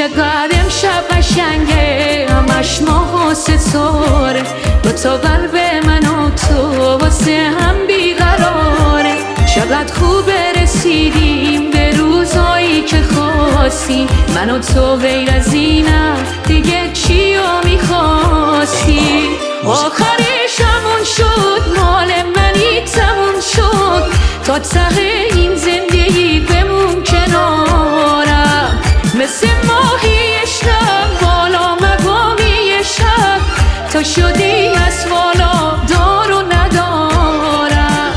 چقدر امشب قشنگه، همش ماه و ستاره، دوتا قلب من و تو واسه هم بیقراره. چقدر خوبه رسیدیم به روزایی که خواستی، من و تو غیر از اینم دیگه چی رو میخواستی؟ آخرش همون شد، مال منی تموم شد، تا ته این زندگی بمون کنارم. مثل ماهی شب بالا مقامی شب، تا شدی از والا دار و ندارم.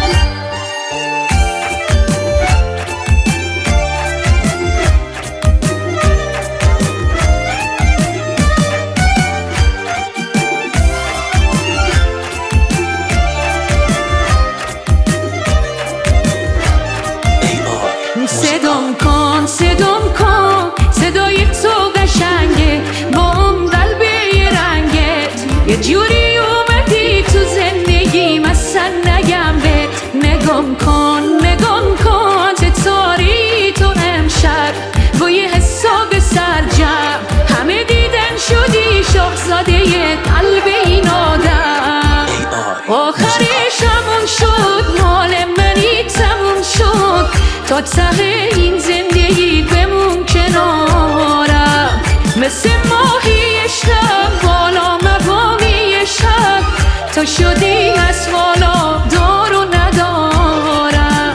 صدام کن صدای تو قشنگه، با اون قلب رنگت یه جوری اومدی تو زندگیم، اصلا نگم بهت. نگام کن ستاری تو امشب با یه حساب سرجم، همه دیدن شدی شاهزاده قلب این آدم. آخرش همون شد، مال منی تموم شد، تا ته این زندگی بمون کنارم. مثل ماهی شب بالا مقامی شب، تا شدی از والا دار و ندارم.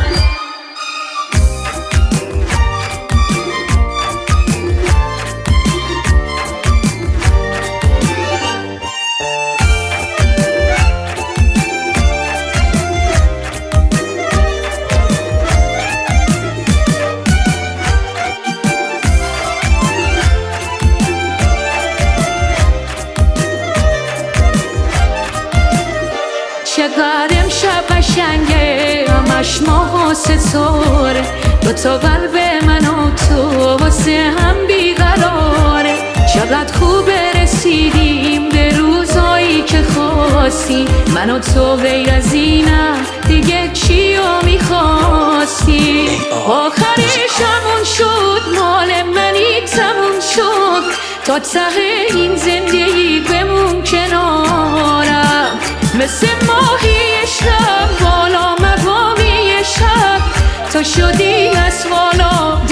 چقدر امشب قشنگه، همش ماه و ستاره، دوتا قلب من و تو واسه هم بیقراره. چقدر خوبه رسیدیم به روزایی که خواستی، من و تو غیر از اینم دیگه چی رو میخواستی؟ آخرش همون شد، مال منی تموم شد، تا ته این زندگی بمون کنارم. مثل ماهی شب بالا مقامی شب، تا شدی از والا